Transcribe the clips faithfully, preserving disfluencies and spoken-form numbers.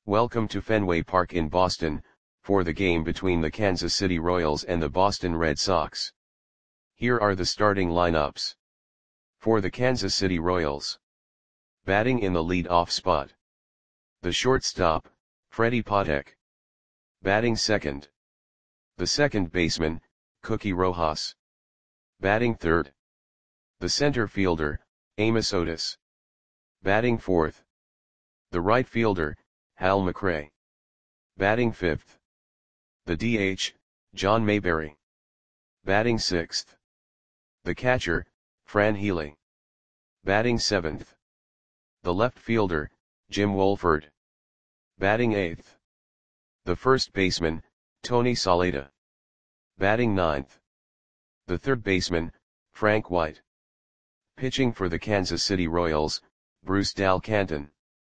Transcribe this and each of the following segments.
Welcome to Fenway Park in Boston, for the game between the Kansas City Royals and the Boston Red Sox. Here are the starting lineups. For the Kansas City Royals. Batting in the lead-off spot. The shortstop, Freddie Patek. Batting second. The second baseman, Cookie Rojas. Batting third. The center fielder, Amos Otis. Batting fourth. The right fielder, Hal McRae. Batting fifth. The D H, John Mayberry. Batting sixth. The catcher, Fran Healy. Batting seventh. The left fielder, Jim Wolford. Batting eighth. The first baseman, Tony Saleta. Batting ninth. The third baseman, Frank White. Pitching for the Kansas City Royals, Bruce Dal Canton.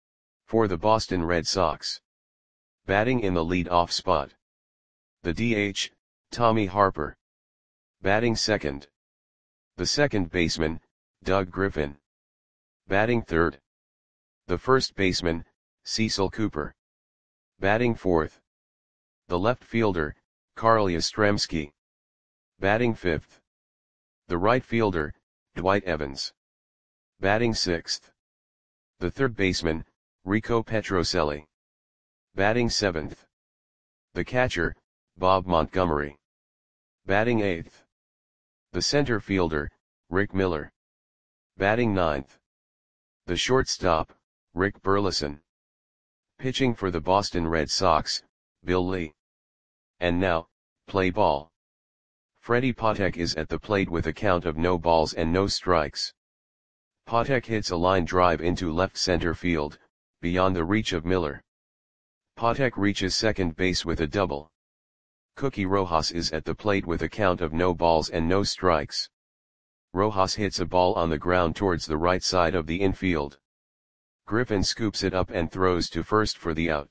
For the Boston Red Sox. Batting in the lead-off spot. The D H, Tommy Harper. Batting second. The second baseman, Doug Griffin. Batting third. The first baseman, Cecil Cooper. Batting fourth. The left fielder, Carl Yastrzemski. Batting fifth. The right fielder, Dwight Evans. Batting sixth. The third baseman, Rico Petrocelli. Batting seventh. The catcher, Bob Montgomery. Batting eighth. The center fielder, Rick Miller. Batting ninth. The shortstop, Rick Burleson. Pitching for the Boston Red Sox, Bill Lee. And now, play ball. Freddie Patek is at the plate with a count of no balls and no strikes. Patek hits a line drive into left center field, beyond the reach of Miller. Patek reaches second base with a double. Cookie Rojas is at the plate with a count of no balls and no strikes. Rojas hits a ball on the ground towards the right side of the infield. Griffin scoops it up and throws to first for the out.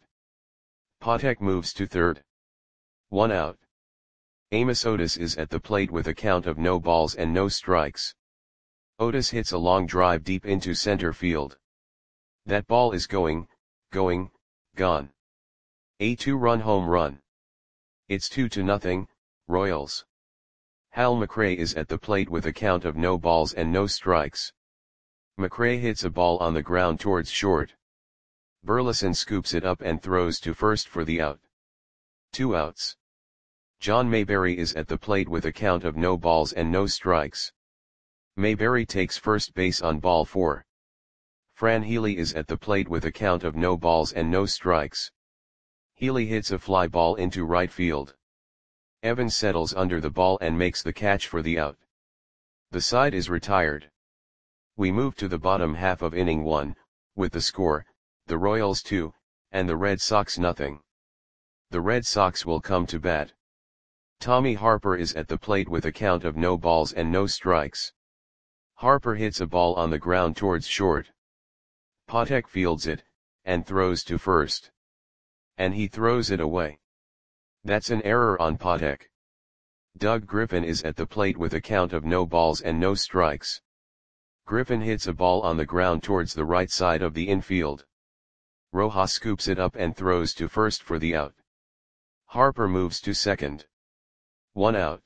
Patek moves to third. One out. Amos Otis is at the plate with a count of no balls and no strikes. Otis hits a long drive deep into center field. That ball is going, going, gone. A two-run home run. It's two to nothing, Royals. Hal McRae is at the plate with a count of no balls and no strikes. McRae hits a ball on the ground towards short. Burleson scoops it up and throws to first for the out. Two outs. John Mayberry is at the plate with a count of no balls and no strikes. Mayberry takes first base on ball four. Fran Healy is at the plate with a count of no balls and no strikes. Healy hits a fly ball into right field. Evans settles under the ball and makes the catch for the out. The side is retired. We move to the bottom half of inning one, with the score, the Royals two, and the Red Sox nothing. The Red Sox will come to bat. Tommy Harper is at the plate with a count of no balls and no strikes. Harper hits a ball on the ground towards short. Patek fields it, and throws to first. And he throws it away. That's an error on Patek. Doug Griffin is at the plate with a count of no balls and no strikes. Griffin hits a ball on the ground towards the right side of the infield. Rojas scoops it up and throws to first for the out. Harper moves to second. One out.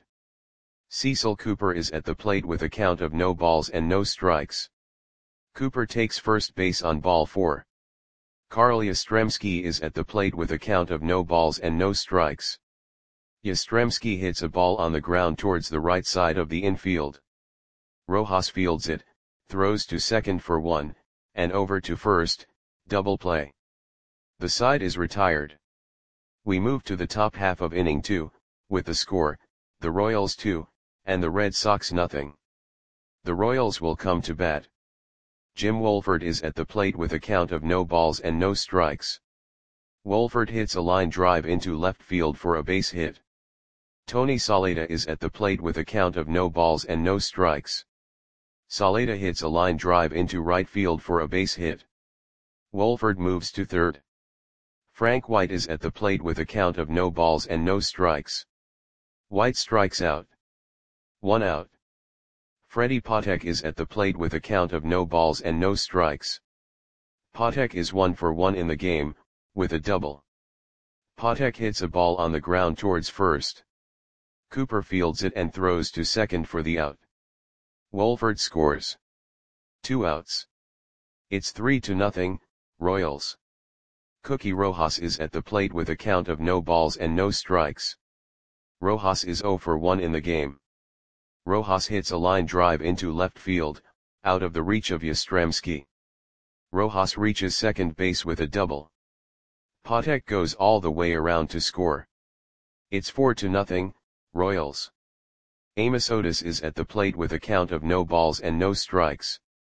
Cecil Cooper is at the plate with a count of no balls and no strikes. Cooper takes first base on ball four. Carl Yastrzemski is at the plate with a count of no balls and no strikes. Yastrzemski hits a ball on the ground towards the right side of the infield. Rojas fields it, throws to second for one, and over to first, double play. The side is retired. We move to the top half of inning two, with the score, the Royals two, and the Red Sox nothing. The Royals will come to bat. Jim Wolford is at the plate with a count of no balls and no strikes. Wolford hits a line drive into left field for a base hit. Tony Saleta is at the plate with a count of no balls and no strikes. Saleta hits a line drive into right field for a base hit. Wolford moves to third. Frank White is at the plate with a count of no balls and no strikes. White strikes out. One out. Freddie Patek is at the plate with a count of no balls and no strikes. Patek is one for one in the game, with a double. Patek hits a ball on the ground towards first. Cooper fields it and throws to second for the out. Wolford scores. Two outs. It's three to nothing, Royals. Cookie Rojas is at the plate with a count of no balls and no strikes. Rojas is zero for one in the game. Rojas hits a line drive into left field, out of the reach of Yastrzemski. Rojas reaches second base with a double. Patek goes all the way around to score. It's four to nothing, Royals. Amos Otis is at the plate with a count of no balls and no strikes.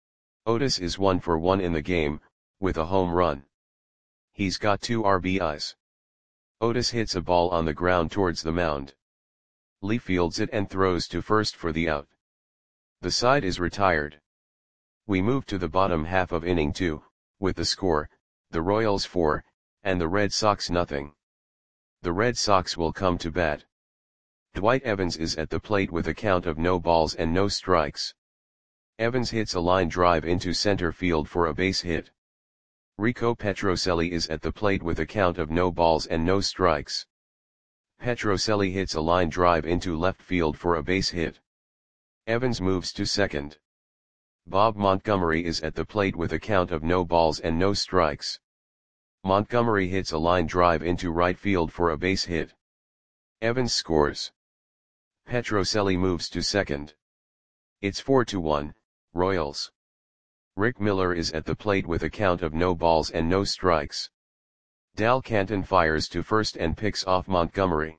Otis is one for one in the game, with a home run. He's got two R B Is. Otis hits a ball on the ground towards the mound. Lee fields it and throws to first for the out. The side is retired. We move to the bottom half of inning two, with the score, the Royals four, and the Red Sox nothing. The Red Sox will come to bat. Dwight Evans is at the plate with a count of no balls and no strikes. Evans hits a line drive into center field for a base hit. Rico Petrocelli is at the plate with a count of no balls and no strikes. Petrocelli hits a line drive into left field for a base hit. Evans moves to second. Bob Montgomery is at the plate with a count of no balls and no strikes. Montgomery hits a line drive into right field for a base hit. Evans scores. Petrocelli moves to second. It's four to one, Royals. Rick Miller is at the plate with a count of no balls and no strikes. Dal Canton fires to first and picks off Montgomery.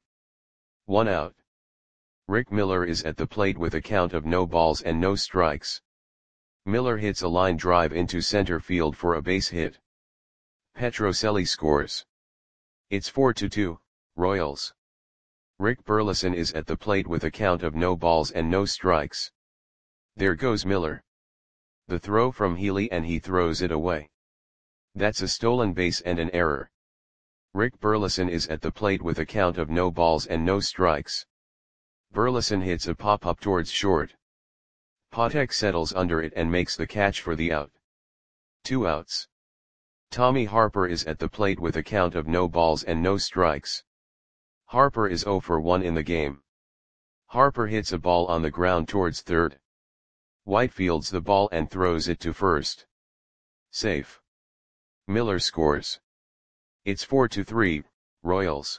One out. Rick Miller is at the plate with a count of no balls and no strikes. Miller hits a line drive into center field for a base hit. Petrocelli scores. It's four to two, Royals. Rick Burleson is at the plate with a count of no balls and no strikes. There goes Miller. The throw from Healy and he throws it away. That's a stolen base and an error. Rick Burleson is at the plate with a count of no balls and no strikes. Burleson hits a pop-up towards short. Patek settles under it and makes the catch for the out. Two outs. Tommy Harper is at the plate with a count of no balls and no strikes. Harper is zero for one in the game. Harper hits a ball on the ground towards third. White fields the ball and throws it to first. Safe. Miller scores. It's four to three, Royals.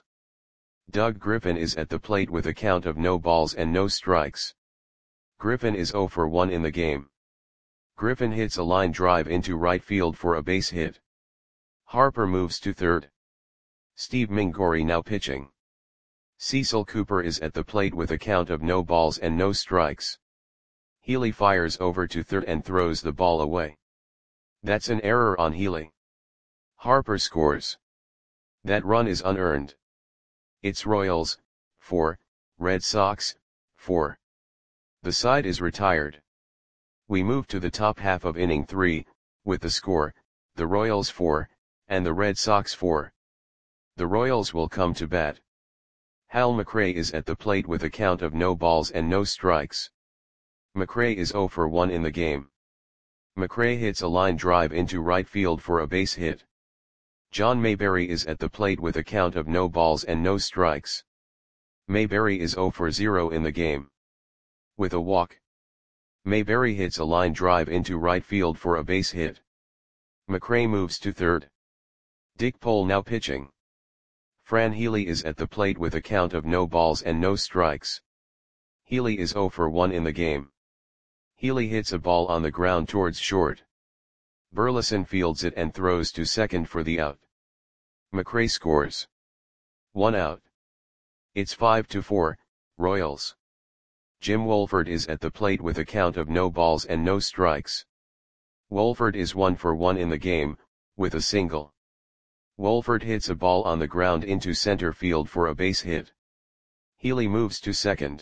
Doug Griffin is at the plate with a count of no balls and no strikes. Griffin is zero for one in the game. Griffin hits a line drive into right field for a base hit. Harper moves to third. Steve Mingori now pitching. Cecil Cooper is at the plate with a count of no balls and no strikes. Healy fires over to third and throws the ball away. That's an error on Healy. Harper scores. That run is unearned. It's Royals, four, Red Sox, four. The side is retired. We move to the top half of inning three, with the score, the Royals four, and the Red Sox four. The Royals will come to bat. Hal McRae is at the plate with a count of no balls and no strikes. McRae is zero for one in the game. McRae hits a line drive into right field for a base hit. John Mayberry is at the plate with a count of no balls and no strikes. Mayberry is zero for zero in the game. With a walk. Mayberry hits a line drive into right field for a base hit. McRae moves to third. Dick Pole now pitching. Fran Healy is at the plate with a count of no balls and no strikes. Healy is zero for one in the game. Healy hits a ball on the ground towards short. Burleson fields it and throws to second for the out. McRae scores. One out. It's five to four, Royals. Jim Wolford is at the plate with a count of no balls and no strikes. Wolford is one for one in the game, with a single. Wolford hits a ball on the ground into center field for a base hit. Healy moves to second.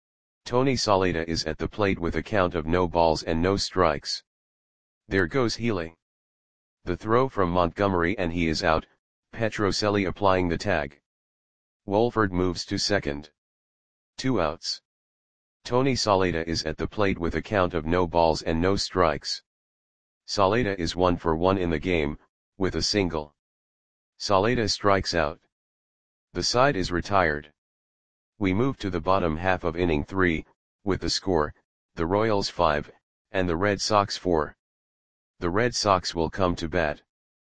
Tony Saleta is at the plate with a count of no balls and no strikes. There goes Healy. The throw from Montgomery and he is out, Petrocelli applying the tag. Wolford moves to second. Two outs. Tony Saleta is at the plate with a count of no balls and no strikes. Saleta is one for one in the game, with a single. Saleda strikes out. The side is retired. We move to the bottom half of inning three, with the score, the Royals five, and the Red Sox four. The Red Sox will come to bat.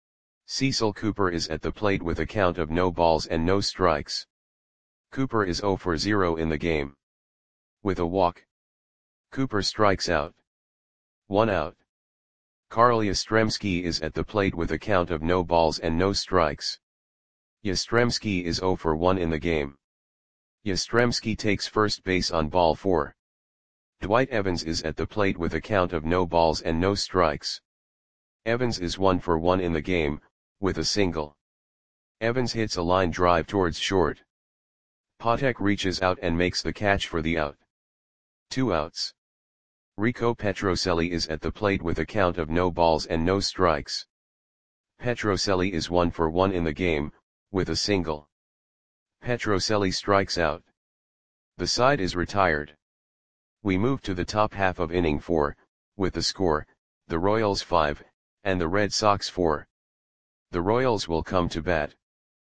Cecil Cooper is at the plate with a count of no balls and no strikes. Cooper is zero for zero in the game. With a walk, Cooper strikes out. One out. Carl Yastrzemski is at the plate with a count of no balls and no strikes. Yastrzemski is zero for one in the game. Yastrzemski takes first base on ball four. Dwight Evans is at the plate with a count of no balls and no strikes. Evans is one for one in the game, with a single. Evans hits a line drive towards short. Patek reaches out and makes the catch for the out. Two outs. Rico Petrocelli is at the plate with a count of no balls and no strikes. Petrocelli is one for one in the game, with a single. Petrocelli strikes out. The side is retired. We move to the top half of inning four, with the score, the Royals five, and the Red Sox four. The Royals will come to bat.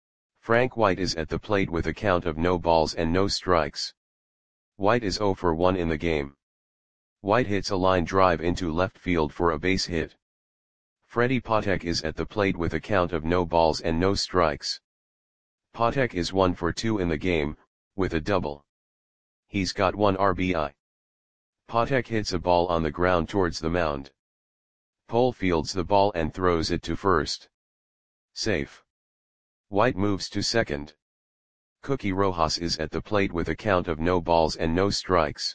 Frank White is at the plate with a count of no balls and no strikes. White is zero for one in the game. White hits a line drive into left field for a base hit. Freddie Patek is at the plate with a count of no balls and no strikes. Patek is one for two in the game, with a double. He's got one R B I. Patek hits a ball on the ground towards the mound. Pole fields the ball and throws it to first. Safe. White moves to second. Cookie Rojas is at the plate with a count of no balls and no strikes.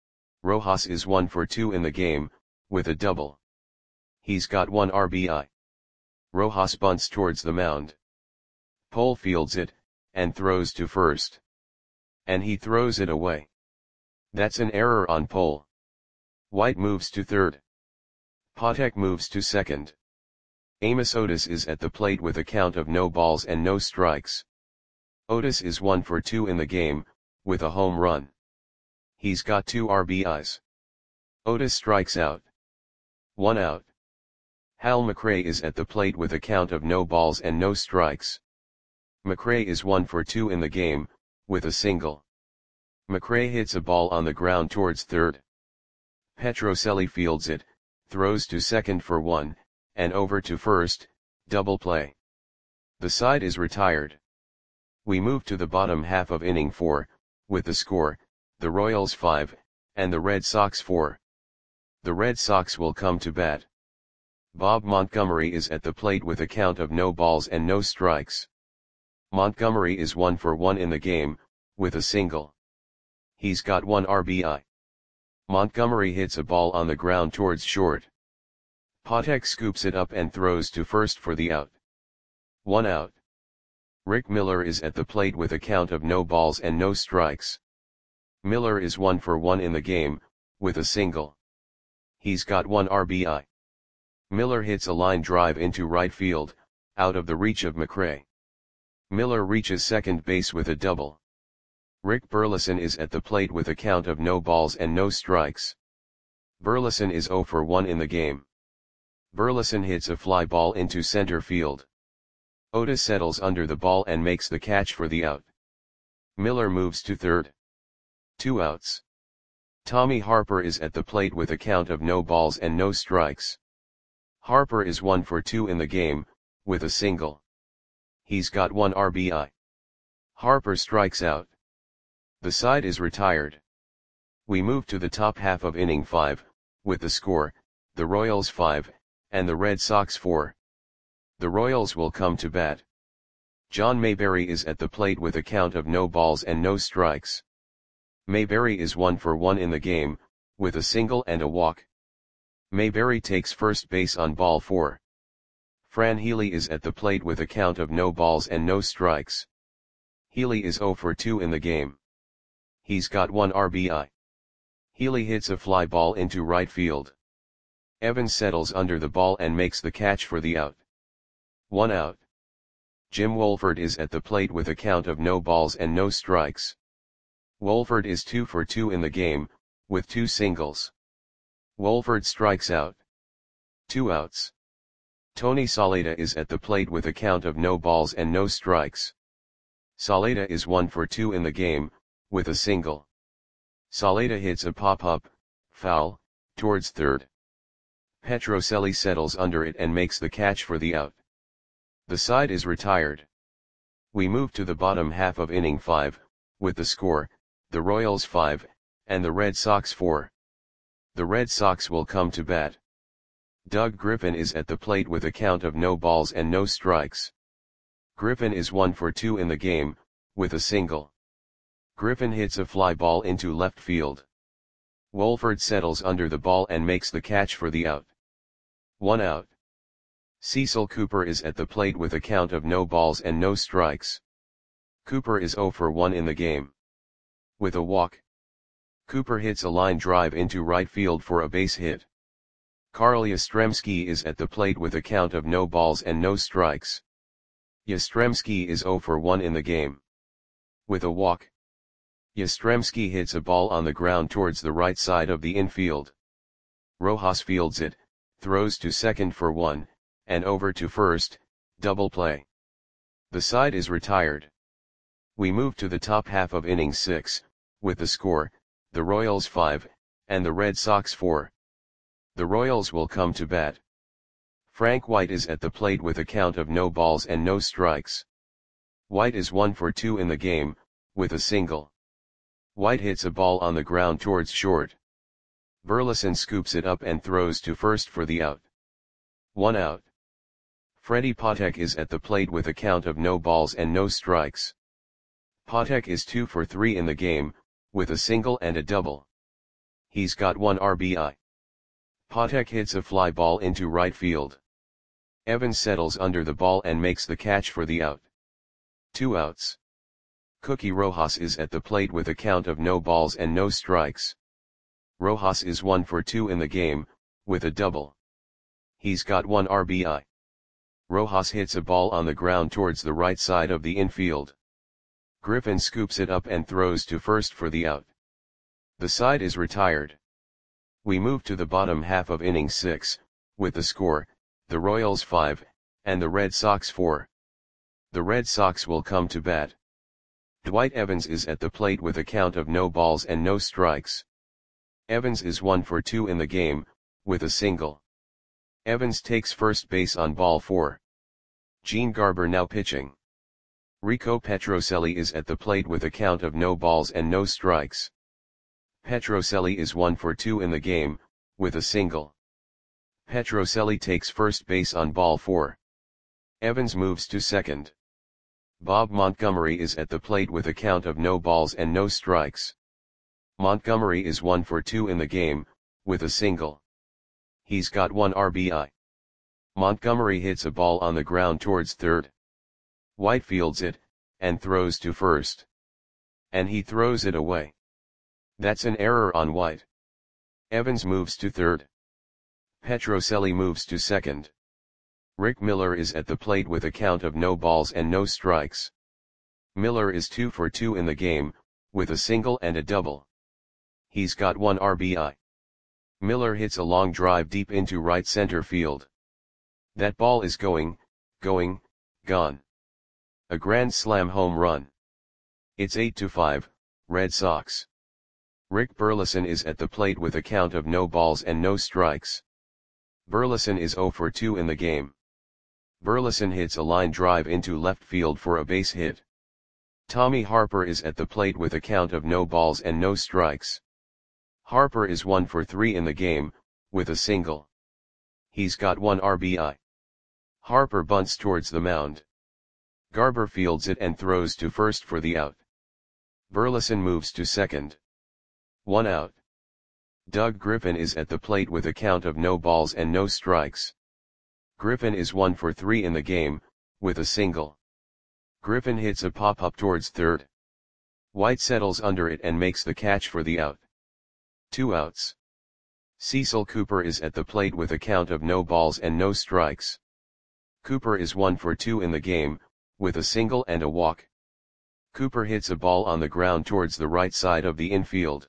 Rojas is one for two in the game, with a double. He's got one R B I. Rojas bunts towards the mound. Pole fields it, and throws to first. And he throws it away. That's an error on Pole. White moves to third. Patek moves to second. Amos Otis is at the plate with a count of no balls and no strikes. Otis is one for two in the game, with a home run. He's got two R B Is. Otis strikes out. One out. Hal McRae is at the plate with a count of no balls and no strikes. McRae is one for two in the game, with a single. McRae hits a ball on the ground towards third. Petrocelli fields it, throws to second for one, and over to first, double play. The side is retired. We move to the bottom half of inning four, with the score, the Royals five, and the Red Sox four. The Red Sox will come to bat. Bob Montgomery is at the plate with a count of no balls and no strikes. Montgomery is one for one in the game, with a single. He's got one R B I. Montgomery hits a ball on the ground towards short. Patek scoops it up and throws to first for the out. One out. Rick Miller is at the plate with a count of no balls and no strikes. Miller is one for one in the game, with a single. He's got one R B I. Miller hits a line drive into right field, out of the reach of McRae. Miller reaches second base with a double. Rick Burleson is at the plate with a count of no balls and no strikes. Burleson is zero for one in the game. Burleson hits a fly ball into center field. Otis settles under the ball and makes the catch for the out. Miller moves to third. Two outs. Tommy Harper is at the plate with a count of no balls and no strikes. Harper is one for two in the game, with a single. He's got one R B I. Harper strikes out. The side is retired. We move to the top half of inning five, with the score, the Royals five, and the Red Sox four. The Royals will come to bat. John Mayberry is at the plate with a count of no balls and no strikes. Mayberry is one for one in the game, with a single and a walk. Mayberry takes first base on ball four. Fran Healy is at the plate with a count of no balls and no strikes. Healy is zero for two in the game. He's got one R B I. Healy hits a fly ball into right field. Evans settles under the ball and makes the catch for the out. One out. Jim Wolford is at the plate with a count of no balls and no strikes. Wolford is two for two in the game, with two singles. Wolford strikes out. Two outs. Tony Saleta is at the plate with a count of no balls and no strikes. Saleta is one for two in the game, with a single. Saleta hits a pop-up, foul, towards third. Petrocelli settles under it and makes the catch for the out. The side is retired. We move to the bottom half of inning five, with the score, the Royals five, and the Red Sox four. The Red Sox will come to bat. Doug Griffin is at the plate with a count of no balls and no strikes. Griffin is one for two in the game, with a single. Griffin hits a fly ball into left field. Wolford settles under the ball and makes the catch for the out. One out. Cecil Cooper is at the plate with a count of no balls and no strikes. Cooper is zero for one in the game. With a walk. Cooper hits a line drive into right field for a base hit. Carl Yastrzemski is at the plate with a count of no balls and no strikes. Yastrzemski is zero for one in the game. With a walk. Yastrzemski hits a ball on the ground towards the right side of the infield. Rojas fields it, throws to second for one, and over to first, double play. The side is retired. We move to the top half of inning six, with the score, the Royals five, and the Red Sox four. The Royals will come to bat. Frank White is at the plate with a count of no balls and no strikes. White is one for two in the game, with a single. White hits a ball on the ground towards short. Burleson scoops it up and throws to first for the out. One out. Freddie Patek is at the plate with a count of no balls and no strikes. Patek is two for three in the game, with a single and a double. He's got one R B I. Patek hits a fly ball into right field. Evans settles under the ball and makes the catch for the out. Two outs. Cookie Rojas is at the plate with a count of no balls and no strikes. Rojas is one for two in the game, with a double. He's got one R B I. Rojas hits a ball on the ground towards the right side of the infield. Griffin scoops it up and throws to first for the out. The side is retired. We move to the bottom half of inning six, with the score, the Royals five, and the Red Sox four. The Red Sox will come to bat. Dwight Evans is at the plate with a count of no balls and no strikes. Evans is one for two in the game, with a single. Evans takes first base on ball four. Gene Garber now pitching. Rico Petrocelli is at the plate with a count of no balls and no strikes. Petrocelli is one for two in the game, with a single. Petrocelli takes first base on ball four. Evans moves to second. Bob Montgomery is at the plate with a count of no balls and no strikes. Montgomery is one for two in the game, with a single. He's got one R B I. Montgomery hits a ball on the ground towards third. White fields it, and throws to first. And he throws it away. That's an error on White. Evans moves to third. Petrocelli moves to second. Rick Miller is at the plate with a count of no balls and no strikes. Miller is two for two in the game, with a single and a double. He's got one R B I. Miller hits a long drive deep into right center field. That ball is going, going, gone. A grand slam home run. It's eight to five, Red Sox. Rick Burleson is at the plate with a count of no balls and no strikes. Burleson is zero for two in the game. Burleson hits a line drive into left field for a base hit. Tommy Harper is at the plate with a count of no balls and no strikes. Harper is one for three in the game, with a single. He's got one R B I. Harper bunts towards the mound. Garber fields it and throws to first for the out. Burleson moves to second. One out. Doug Griffin is at the plate with a count of no balls and no strikes. Griffin is one for three in the game, with a single. Griffin hits a pop-up towards third. White settles under it and makes the catch for the out. Two outs. Cecil Cooper is at the plate with a count of no balls and no strikes. Cooper is one for two in the game, with a single and a walk. Cooper hits a ball on the ground towards the right side of the infield.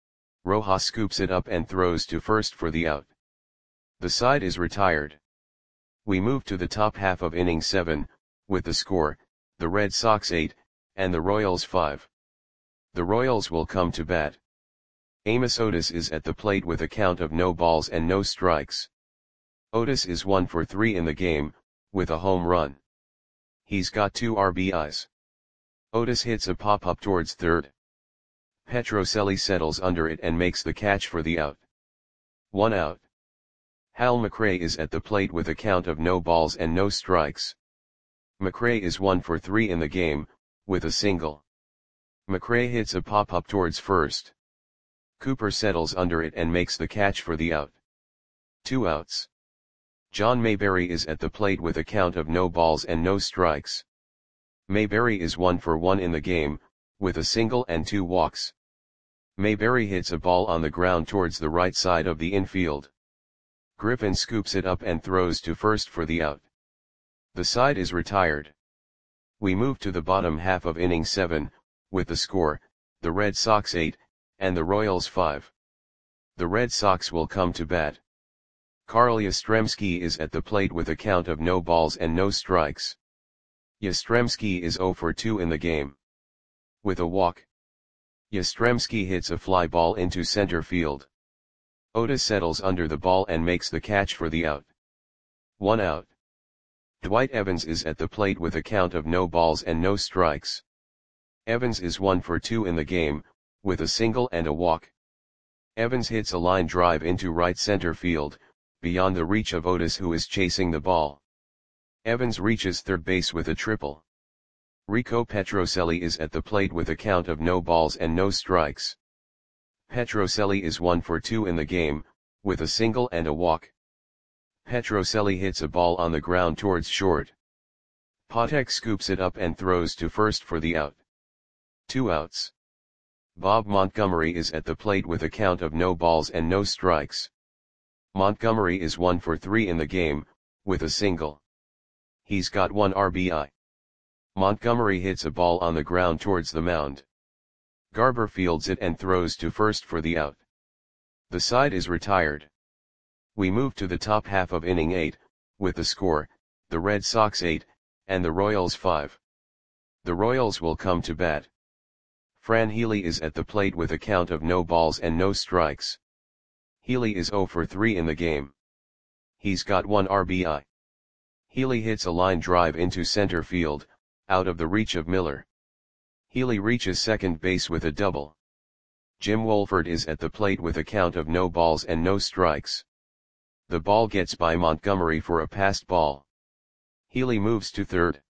Rojas scoops it up and throws to first for the out. The side is retired. We move to the top half of inning seven, with the score, the Red Sox eight, and the Royals five. The Royals will come to bat. Amos Otis is at the plate with a count of no balls and no strikes. Otis is one for three in the game, with a home run. He's got two R B Is. Otis hits a pop-up towards third. Petrocelli settles under it and makes the catch for the out. One out. Hal McRae is at the plate with a count of no balls and no strikes. McRae is one for three in the game, with a single. McRae hits a pop-up towards first. Cooper settles under it and makes the catch for the out. Two outs. John Mayberry is at the plate with a count of no balls and no strikes. Mayberry is one for one in the game, with a single and two walks. Mayberry hits a ball on the ground towards the right side of the infield. Griffin scoops it up and throws to first for the out. The side is retired. We move to the bottom half of inning seven, with the score, the Red Sox eight, and the Royals five. The Red Sox will come to bat. Carl Yastrzemski is at the plate with a count of no balls and no strikes. Yastrzemski is zero for two in the game. With a walk. Yastrzemski hits a fly ball into center field. Otis settles under the ball and makes the catch for the out. One out. Dwight Evans is at the plate with a count of no balls and no strikes. Evans is one for two in the game, with a single and a walk. Evans hits a line drive into right center field, beyond the reach of Otis, who is chasing the ball. Evans reaches third base with a triple. Rico Petrocelli is at the plate with a count of no balls and no strikes. Petrocelli is one for two in the game, with a single and a walk. Petrocelli hits a ball on the ground towards short. Patek scoops it up and throws to first for the out. Two outs. Bob Montgomery is at the plate with a count of no balls and no strikes. Montgomery is one for three in the game, with a single. He's got one R B I. Montgomery hits a ball on the ground towards the mound. Garber fields it and throws to first for the out. The side is retired. We move to the top half of inning eight, with the score, the Red Sox eight, and the Royals five. The Royals will come to bat. Fran Healy is at the plate with a count of no balls and no strikes. Healy is zero for three in the game. He's got one R B I. Healy hits a line drive into center field, out of the reach of Miller. Healy reaches second base with a double. Jim Wolford is at the plate with a count of no balls and no strikes. The ball gets by Montgomery for a passed ball. Healy moves to third.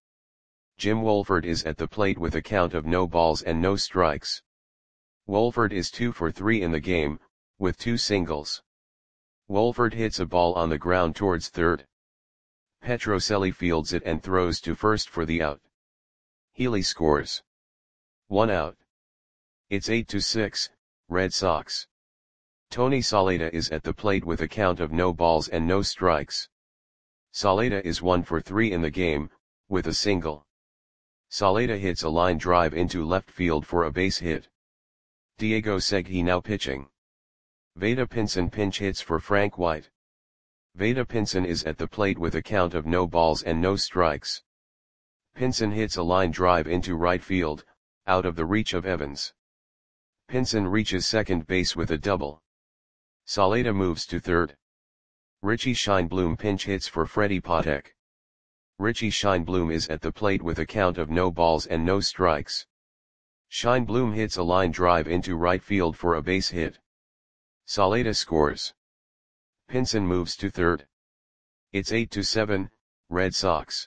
Jim Wolford is at the plate with a count of no balls and no strikes. Wolford is two for three in the game, with two singles. Wolford hits a ball on the ground towards third. Petrocelli fields it and throws to first for the out. Healy scores. One out. It's eight to six, Red Sox. Tony Saleta is at the plate with a count of no balls and no strikes. Saleta is one for three in the game, with a single. Saleta hits a line drive into left field for a base hit. Diego Segui now pitching. Vada Pinson pinch hits for Frank White. Vada Pinson is at the plate with a count of no balls and no strikes. Pinson hits a line drive into right field, out of the reach of Evans. Pinson reaches second base with a double. Saleta moves to third. Richie Scheinblum pinch hits for Freddie Patek. Richie Scheinblum is at the plate with a count of no balls and no strikes. Scheinblum hits a line drive into right field for a base hit. Saleta scores. Pinson moves to third. It's eight to seven, Red Sox.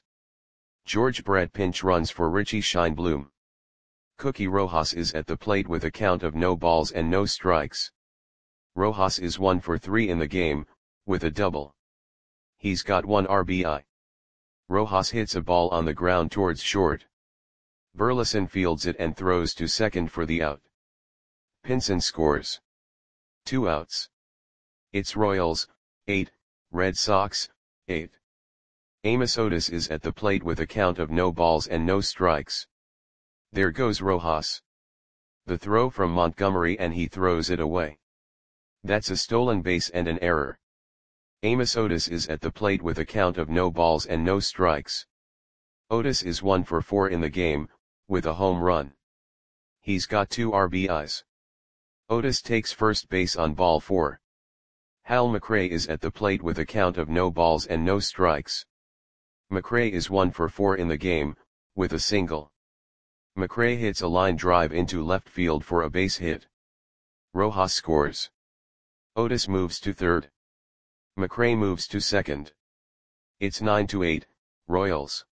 George Brett pinch runs for Richie Scheinblum. Cookie Rojas is at the plate with a count of no balls and no strikes. Rojas is one for three in the game, with a double. He's got one R B I. Rojas hits a ball on the ground towards short. Burleson fields it and throws to second for the out. Pinson scores. Two outs. It's Royals, eight, Red Sox, eight. Amos Otis is at the plate with a count of no balls and no strikes. There goes Rojas. The throw from Montgomery and he throws it away. That's a stolen base and an error. Amos Otis is at the plate with a count of no balls and no strikes. Otis is one for four in the game, with a home run. He's got two R B Is. Otis takes first base on ball four. Hal McRae is at the plate with a count of no balls and no strikes. McRae is one for four in the game, with a single. McRae hits a line drive into left field for a base hit. Rojas scores. Otis moves to third. McRae moves to second. It's nine to eight, Royals.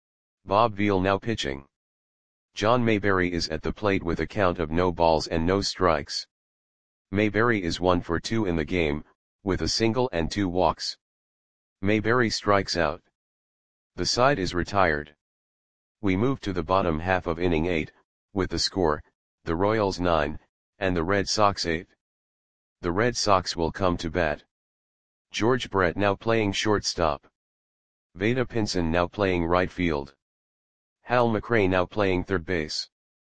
Bob Veal now pitching. John Mayberry is at the plate with a count of no balls and no strikes. Mayberry is one for two in the game, with a single and two walks. Mayberry strikes out. The side is retired. We move to the bottom half of inning eight, with the score, the Royals nine, and the Red Sox eight. The Red Sox will come to bat. George Brett now playing shortstop. Vada Pinson now playing right field. Hal McRae now playing third base.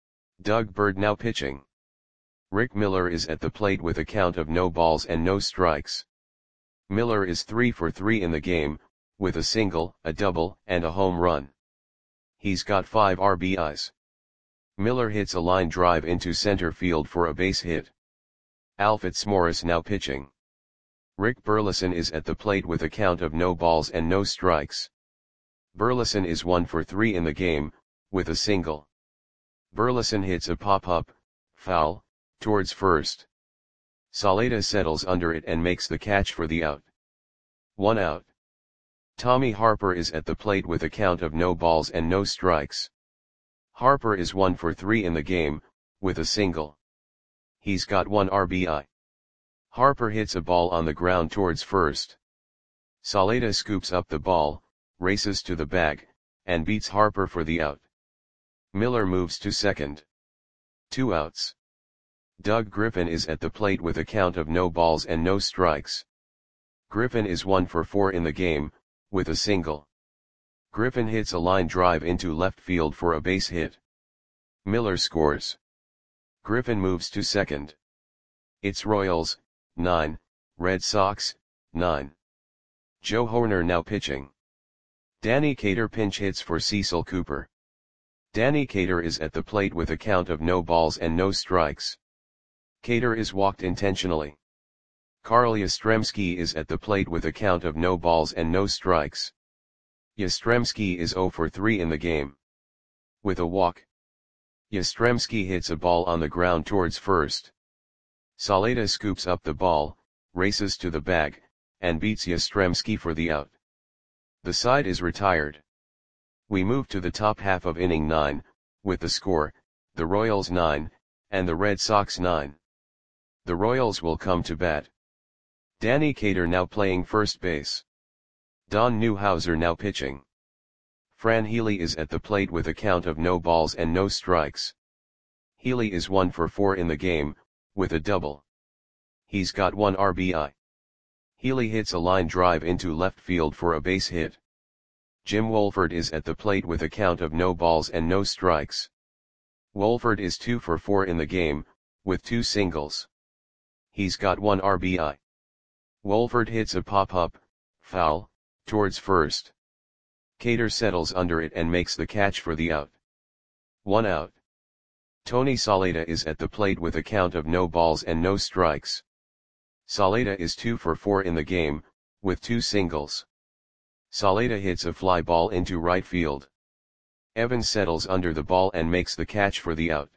Doug Bird now pitching. Rick Miller is at the plate with a count of no balls and no strikes. Miller is three for three in the game, with a single, a double, and a home run. He's got five R B Is. Miller hits a line drive into center field for a base hit. Al Fitzmaurice now pitching. Rick Burleson is at the plate with a count of no balls and no strikes. Burleson is one for three in the game, with a single. Burleson hits a pop-up, foul, towards first. Saleta settles under it and makes the catch for the out. One out. Tommy Harper is at the plate with a count of no balls and no strikes. Harper is one for three in the game, with a single. He's got one R B I. Harper hits a ball on the ground towards first. Saleta scoops up the ball, races to the bag, and beats Harper for the out. Miller moves to second. Two outs. Doug Griffin is at the plate with a count of no balls and no strikes. Griffin is one for four in the game, with a single. Griffin hits a line drive into left field for a base hit. Miller scores. Griffin moves to second. It's Royals, nine, Red Sox, nine. Joe Horner now pitching. Danny Cater pinch hits for Cecil Cooper. Danny Cater is at the plate with a count of no balls and no strikes. Cater is walked intentionally. Carl Yastrzemski is at the plate with a count of no balls and no strikes. Yastrzemski is zero for three in the game. With a walk. Yastrzemski hits a ball on the ground towards first. Saleta scoops up the ball, races to the bag, and beats Yastrzemski for the out. The side is retired. We move to the top half of inning nine, with the score, the Royals nine, and the Red Sox nine. The Royals will come to bat. Danny Cater now playing first base. Don Newhouser now pitching. Fran Healy is at the plate with a count of no balls and no strikes. Healy is one for four in the game, with a double. He's got one R B I. Healy hits a line drive into left field for a base hit. Jim Wolford is at the plate with a count of no balls and no strikes. Wolford is two for four in the game, with two singles. He's got one R B I. Wolford hits a pop-up, foul, towards first. Cater settles under it and makes the catch for the out. One out. Tony Saleta is at the plate with a count of no balls and no strikes. Saleta is two for four in the game, with two singles. Saleta hits a fly ball into right field. Evans settles under the ball and makes the catch for the out.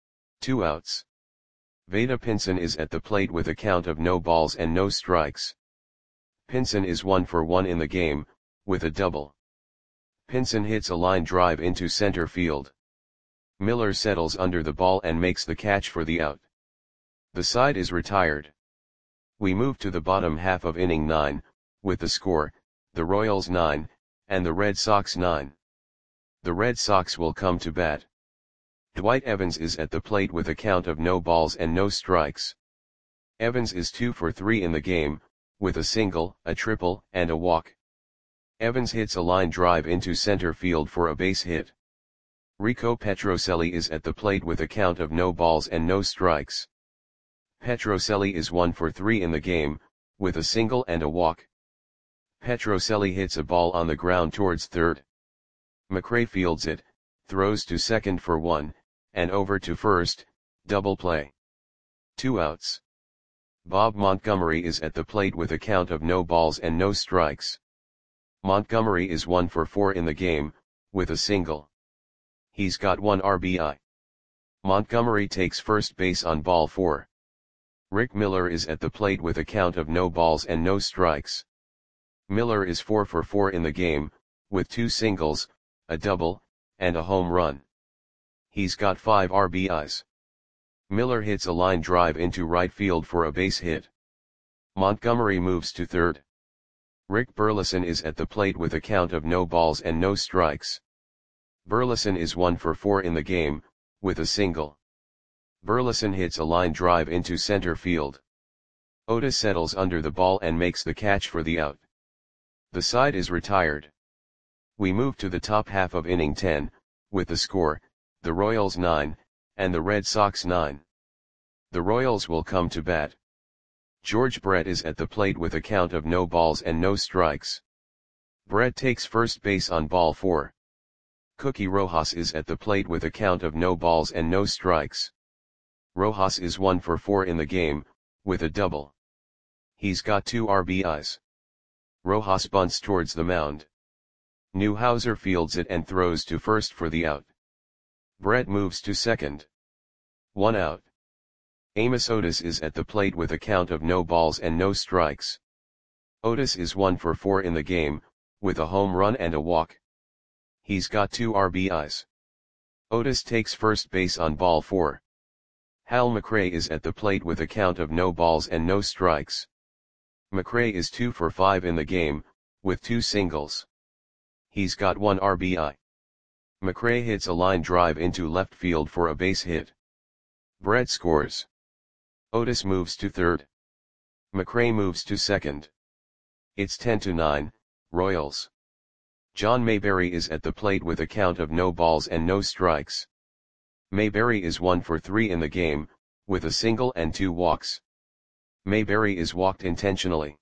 Two outs. Vada Pinson is at the plate with a count of no balls and no strikes. Pinson is one for one in the game, with a double. Pinson hits a line drive into center field. Miller settles under the ball and makes the catch for the out. The side is retired. We move to the bottom half of inning nine, with the score, the Royals nine, and the Red Sox nine. The Red Sox will come to bat. Dwight Evans is at the plate with a count of no balls and no strikes. Evans is two for three in the game, with a single, a triple, and a walk. Evans hits a line drive into center field for a base hit. Rico Petrocelli is at the plate with a count of no balls and no strikes. Petrocelli is one for three in the game, with a single and a walk. Petrocelli hits a ball on the ground towards third. McRae fields it, throws to second for one, and over to first, double play. Two outs. Bob Montgomery is at the plate with a count of no balls and no strikes. Montgomery is one for four in the game, with a single. He's got one R B I. Montgomery takes first base on ball four. Rick Miller is at the plate with a count of no balls and no strikes. Miller is four for four in the game, with two singles, a double, and a home run. He's got five R B Is. Miller hits a line drive into right field for a base hit. Montgomery moves to third. Rick Burleson is at the plate with a count of no balls and no strikes. Burleson is one for four in the game, with a single. Burleson hits a line drive into center field. Otis settles under the ball and makes the catch for the out. The side is retired. We move to the top half of inning ten, with the score, the Royals nine, and the Red Sox nine. The Royals will come to bat. George Brett is at the plate with a count of no balls and no strikes. Brett takes first base on ball four. Cookie Rojas is at the plate with a count of no balls and no strikes. Rojas is one for four in the game, with a double. He's got two R B Is. Rojas bunts towards the mound. Newhouser fields it and throws to first for the out. Brett moves to second. One out. Amos Otis is at the plate with a count of no balls and no strikes. Otis is one for four in the game, with a home run and a walk. He's got two R B Is. Otis takes first base on ball four. Hal McRae is at the plate with a count of no balls and no strikes. McRae is two for five in the game, with two singles. He's got one R B I. McRae hits a line drive into left field for a base hit. Brett scores. Otis moves to third. McRae moves to second. It's ten to nine, Royals. John Mayberry is at the plate with a count of no balls and no strikes. Mayberry is one for three in the game, with a single and two walks. Mayberry is walked intentionally.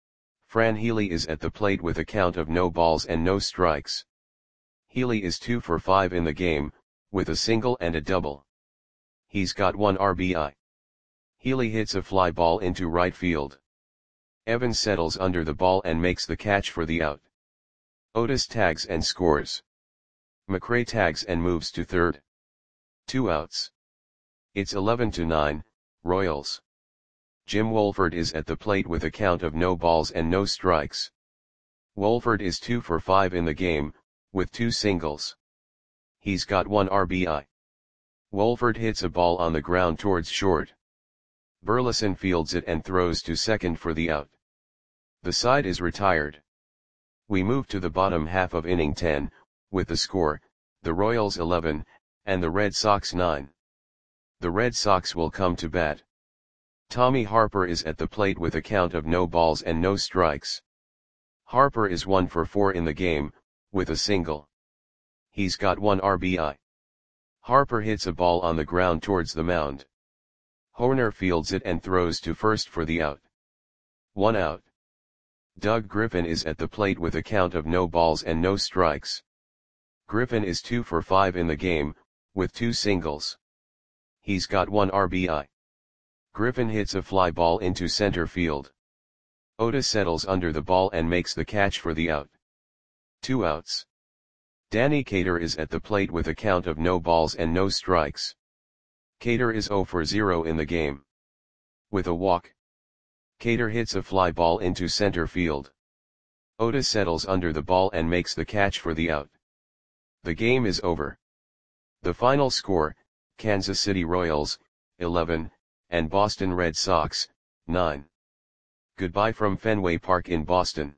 Fran Healy is at the plate with a count of no balls and no strikes. Healy is two for five in the game, with a single and a double. He's got one R B I. Healy hits a fly ball into right field. Evans settles under the ball and makes the catch for the out. Otis tags and scores. McRae tags and moves to third. Two outs. It's eleven to nine, Royals. Jim Wolford is at the plate with a count of no balls and no strikes. Wolford is two for five in the game, with two singles. He's got one R B I. Wolford hits a ball on the ground towards short. Burleson fields it and throws to second for the out. The side is retired. We move to the bottom half of inning ten, with the score, the Royals eleven, and the Red Sox nine. The Red Sox will come to bat. Tommy Harper is at the plate with a count of no balls and no strikes. Harper is one for four in the game, with a single. He's got one R B I. Harper hits a ball on the ground towards the mound. Horner fields it and throws to first for the out. One out. Doug Griffin is at the plate with a count of no balls and no strikes. Griffin is two for five in the game, with two singles. He's got one R B I. Griffin hits a fly ball into center field. Otis settles under the ball and makes the catch for the out. Two outs. Danny Cater is at the plate with a count of no balls and no strikes. Cater is zero for zero in the game. With a walk. Cater hits a fly ball into center field. Otis settles under the ball and makes the catch for the out. The game is over. The final score, Kansas City Royals, eleven, and Boston Red Sox, nine. Goodbye from Fenway Park in Boston.